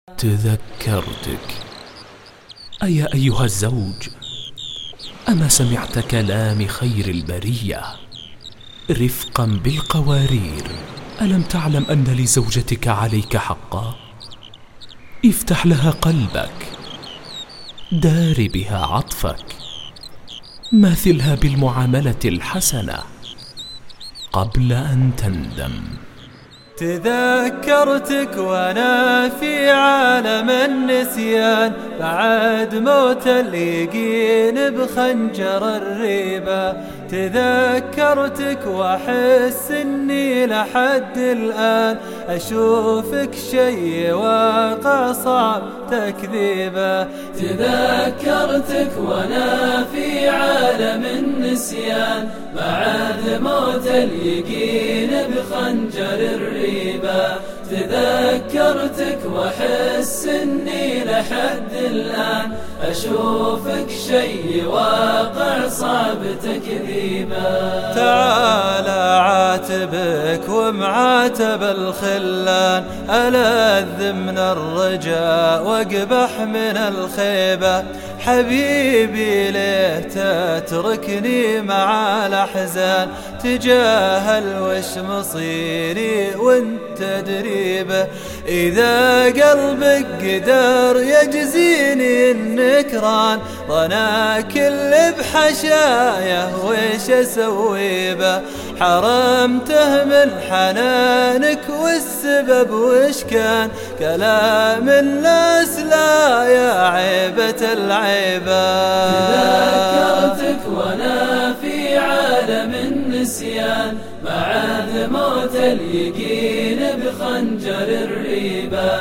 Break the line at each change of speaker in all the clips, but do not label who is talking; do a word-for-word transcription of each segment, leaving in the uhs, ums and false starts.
تذكرتك. أيا أيها الزوج، أما سمعت كلام خير البرية رفقا بالقوارير؟ ألم تعلم أن لزوجتك عليك حقا؟ افتح لها قلبك، دار بها عطفك، ماثلها بالمعاملة الحسنة قبل أن تندم.
تذكرتك وانا في عالم النسيان، بعد موت اليقين بخنجر الريبة. تذكرتك واحس اني لحد الان اشوفك شي واقع صعب تكذيبه.
تذكرتك وانا في عالم النسيان، بعد موت اليقين بخنجر الريبة. تذكرتك واحس اني لحد الان اشوفك شي واقع صعب تكذيبه.
تعال عاتبك ومعاتب الخلان، ألذ من الرجاء واقبح من الخيبة. حبيبي ليه تتركني مع الأحزان، تجاهل وش مصيري وانت دريبه. إذا قلبك قدر يجزيني النكران، ضنا كل بحشايه وش اسوي به. حرمته من حنانك والسبب وش كان؟ كلام الناس لا يا عيبة العيبة.
تذكرتك وانا في عالم النسيان، بعد موت اليقين بخنجر الريبة.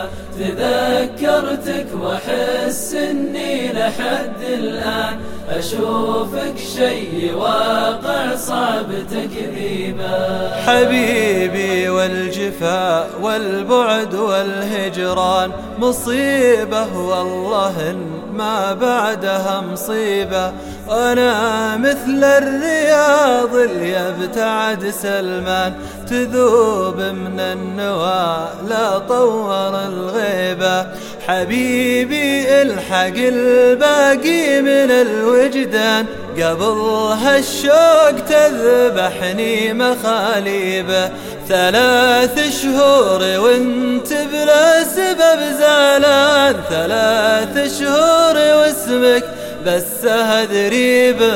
تذكرتك واحس اني لحد الان اشوفك شي واقع صعب تكذيبه.
حبيبي والجفاء والبعد والهجران مصيبة، والله إن ما بعدها مصيبة. أنا مثل الرياض اللي يبتعد سلمان، تذوب من النوى لا طور الغيبة. حبيبي الحق الباقي من الوجدان، قبل هالشوق تذبحني مخاليبه. ثلاث شهور وانت بلا سبب زعلان، ثلاث شهور واسمك بس هدريبه.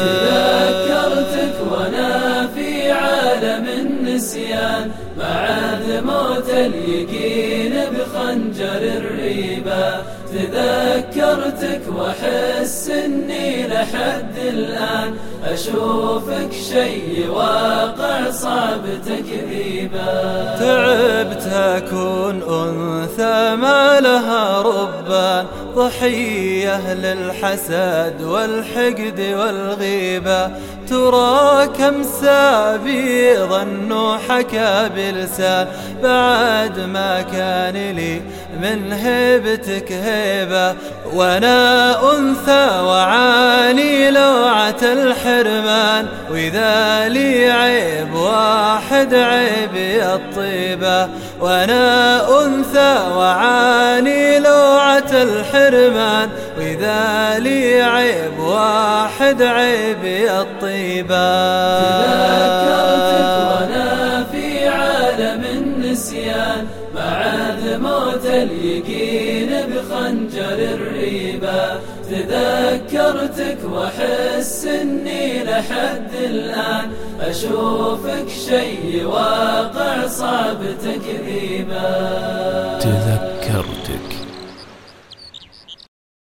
تذكرتك وانا في عالم النسيان، بعد موت اليقين بخنجر الريبة. تذكرتك واحس اني لحد الان اشوفك شي واقع صعب تكذيبه.
تعبت اكون انثى ما لها ربان، ضحية للحسد والحقد والغيبة. ترى كم سابي ظن حكى بلسان، بعد ما كان لي من هيبتك هيبة. وانا انثى وعاني لوعة الحرمان، واذا لي عيب واحد عيبي الطيبة. وانا انثى وعاني لوعة الحرمان، واذا لي عيب واحد عيبي الطيبة.
تذكرتك وانا في عالم النسيان، بعد موت اليقين بخنجر الريبة. تذكرتك واحس اني لحد الان اشوفك شي واقع صعب تكذيبه.